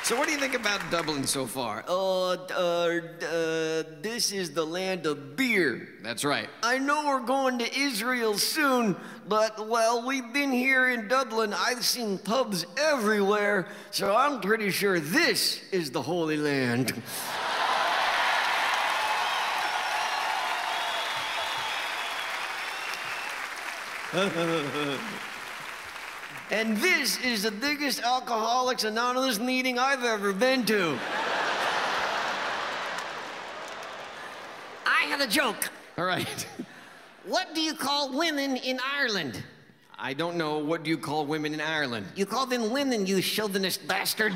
So what do you think about Dublin so far? This is the land of beer. That's right. I know we're going to Israel soon, but while we've been here in Dublin, I've seen pubs everywhere, so I'm pretty sure this is the Holy Land. And this is the biggest Alcoholics Anonymous meeting I've ever been to. I have a joke. All right. What do you call women in Ireland? I don't know. What do you call women in Ireland? You call them women, you chauvinist bastard.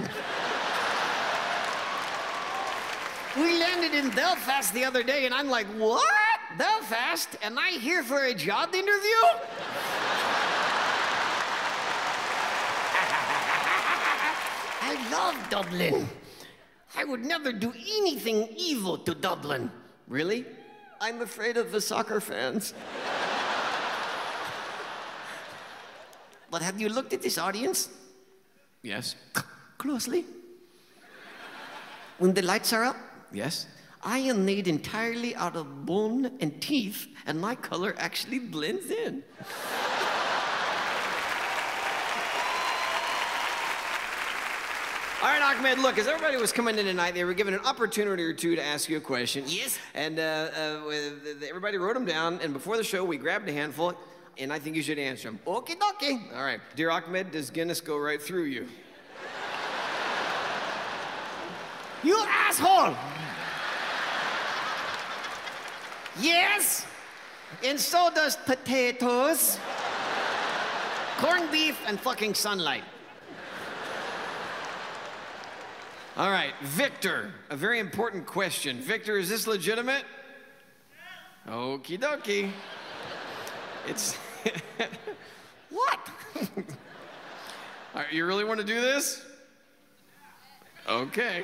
We landed in Belfast the other day, and I'm like, what? Belfast? Am I here for a job interview? I love Dublin. I would never do anything evil to Dublin. Really? I'm afraid of the soccer fans. But have you looked at this audience? Yes. Closely. When the lights are up, Yes. I am made entirely out of bone and teeth, and my color actually blends in. All right, Ahmed, look, as everybody was coming in tonight, they were given an opportunity or two to ask you a question. Yes. And everybody wrote them down, and before the show, we grabbed a handful, and I think you should answer them. Okie dokie. All right. Dear Ahmed, does Guinness go right through you? You asshole! Yes, and so does potatoes, corned beef, and fucking sunlight. All right, Victor, a very important question. Victor, is this legitimate? Okie dokie. It's... What? All right, you really want to do this? Okay.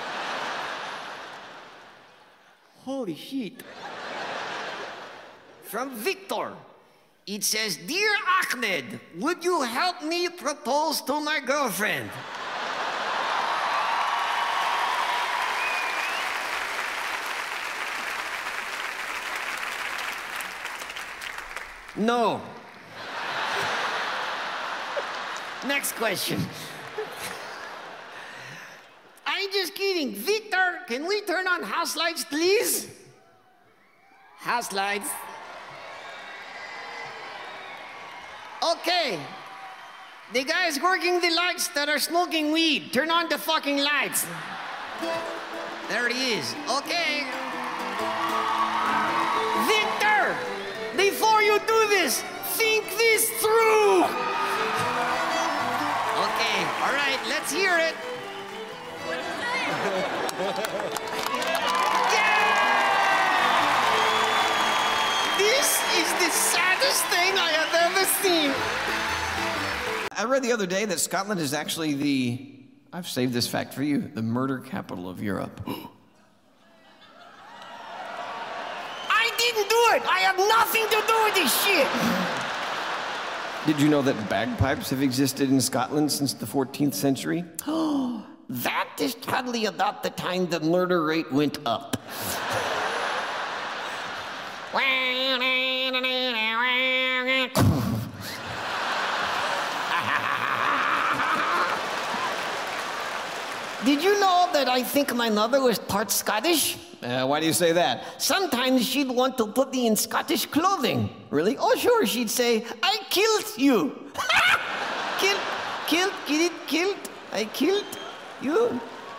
Holy shit. From Victor. It says, Dear Ahmed, would you help me propose to my girlfriend? No. Next question. I'm just kidding. Victor, can we turn on house lights, please? House lights. Okay. The guys working the lights that are smoking weed, turn on the fucking lights. There he is. Okay. Victor, before you do this, think this through. Okay, all right, let's hear it. This is the saddest thing I have ever seen. I read the other day that Scotland is actually the, I've saved this fact for you, the murder capital of Europe. I didn't do it. I have nothing to do with this shit. Did you know that bagpipes have existed in Scotland since the 14th century? Oh, that is probably about the time the murder rate went up. Did you know that I think my mother was part Scottish? Why do you say that? Sometimes she'd want to put me in Scottish clothing. Really? Oh, sure. She'd say, I killed you. Killed. I killed you.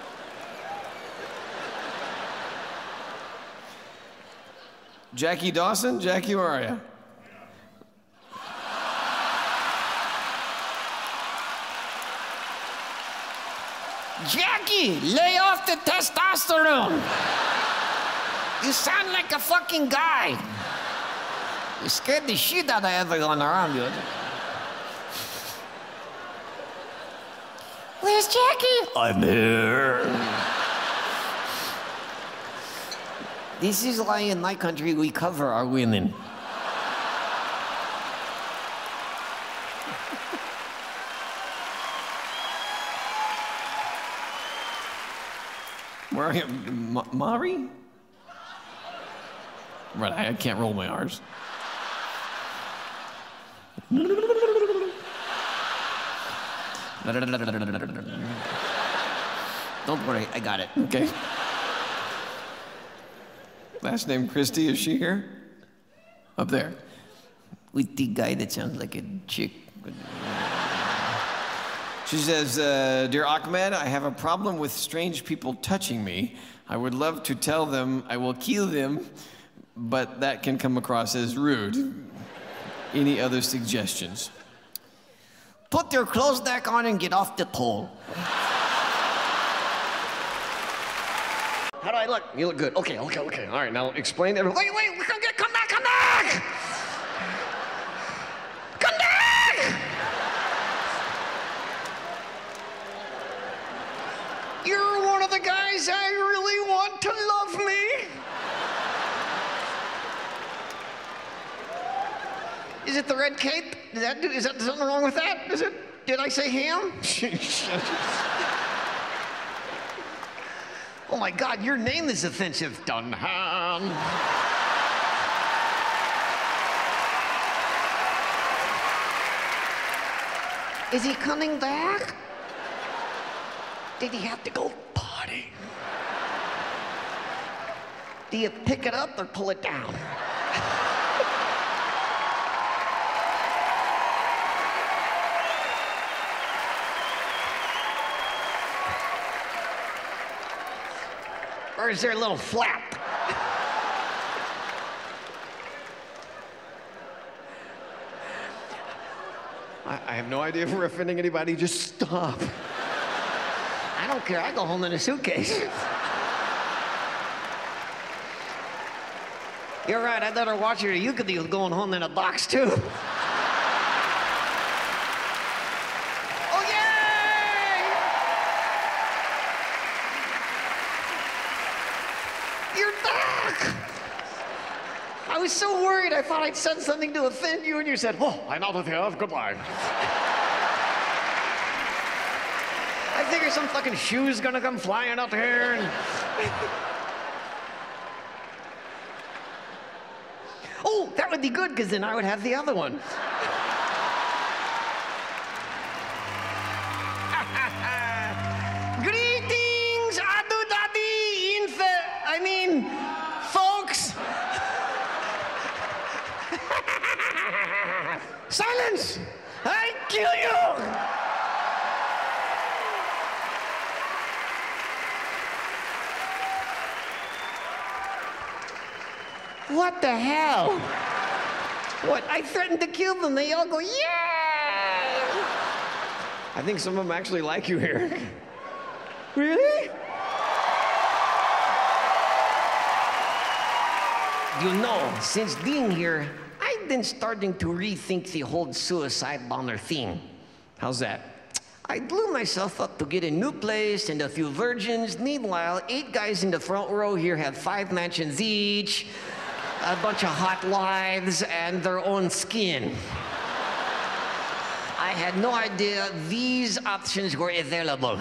Jackie Dawson? Jackie, where are you? Jackie, lay off the testosterone. You sound like a fucking guy. You scared the shit out of everyone around you. Where's Jackie? I'm here. This is why in my country we cover our women. Where are you? Mari? Right, I can't roll my R's. Don't worry, I got it. Okay. Last name Christie, is she here? Up there. With the guy that sounds like a chick. She says, Dear Ahmed, I have a problem with strange people touching me. I would love to tell them I will kill them, but that can come across as rude. Any other suggestions? Put your clothes back on and get off the pole. How do I look? You look good. Okay. All right, now explain to everyone. Wait, come back! Come back! You're one of the guys I really want to love me. Is it the red cape? Is that something wrong with that? Is it? Did I say ham? Oh my God, your name is offensive. Dunham. Is he coming back? Did he have to go potty? Do you pick it up or pull it down? Or is there a little flap? I have no idea if we're offending anybody. Just stop. I don't care. I go home in a suitcase. You're right. I better watch your ukulele going home in a box, too. Oh, yay! You're back! I was so worried. I thought I'd said something to offend you, and you said, oh, I'm out of here. Goodbye. I figure some fucking shoe's gonna come flying up here and... Oh, that would be good, because then I would have the other one. Greetings, folks. Silence! I kill you! What the hell? What? I threatened to kill them. They all go, yeah! I think some of them actually like you here. Really? You know, since being here, I've been starting to rethink the whole suicide bomber thing. How's that? I blew myself up to get a new place and a few virgins. Meanwhile, 8 guys in the front row here have 5 mansions each, a bunch of hot wives, and their own skin. I had no idea these options were available.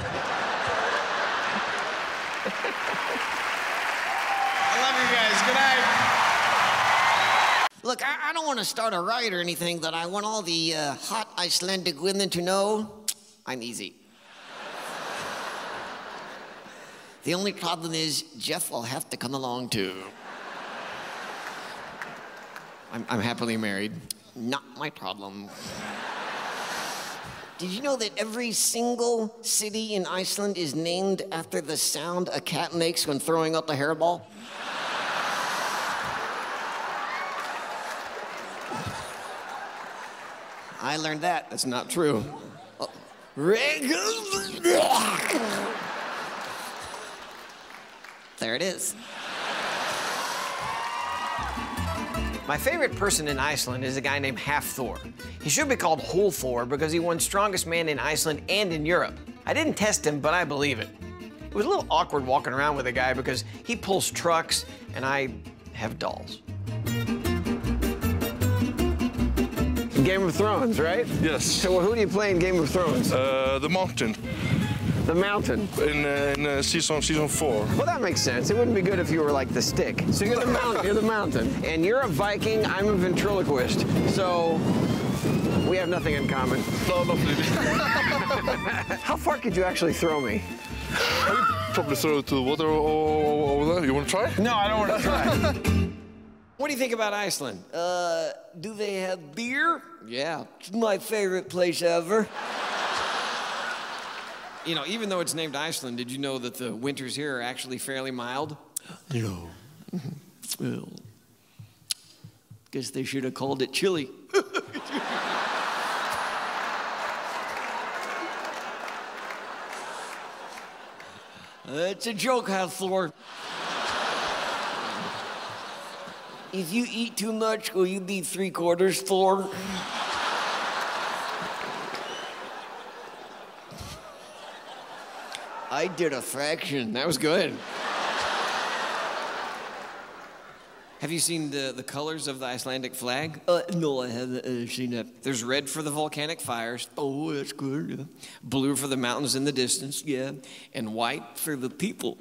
I love you guys. Good night. Look, I don't want to start a riot or anything, but I want all the hot Icelandic women to know I'm easy. The only problem is Jeff will have to come along too. I'm happily married. Not my problem. Did you know that every single city in Iceland is named after the sound a cat makes when throwing out the hairball? I learned that. That's not true. Oh. There it is. My favorite person in Iceland is a guy named Hafthor. He should be called Whole Thor because he won Strongest Man in Iceland and in Europe. I didn't test him, but I believe it. It was a little awkward walking around with a guy because he pulls trucks and I have dolls. Game of Thrones, right? Yes. So who do you play in Game of Thrones? The Mountain. The mountain. In season 4. Well, that makes sense. It wouldn't be good if you were like the stick. So you're the mountain. You're the mountain. And you're a Viking. I'm a ventriloquist. So we have nothing in common. No, not really. How far could you actually throw me? Probably throw it to the water over there. You want to try? No, I don't want to try. What do you think about Iceland? Do they have beer? Yeah, it's my favorite place ever. You know, even though it's named Iceland, did you know that the winters here are actually fairly mild? No. Well, guess they should have called it chili. It's a joke, Hathor. If you eat too much, will you be 3/4 Thor? I did a fraction. That was good. Have you seen the colors of the Icelandic flag? No, I haven't seen that. There's red for the volcanic fires, Oh, that's good. Yeah. blue for the mountains in the distance, Yeah. and white. For the people.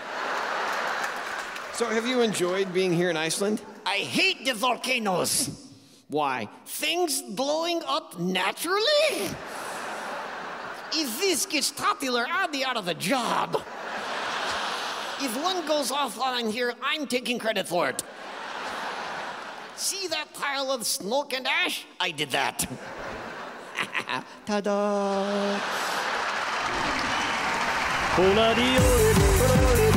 So have you enjoyed being here in Iceland? I hate the volcanoes. Why? Things blowing up naturally? If this gets popular, I'll be out of a job. If one goes offline here, I'm taking credit for it. See that pile of smoke and ash? I did that. Ta-da!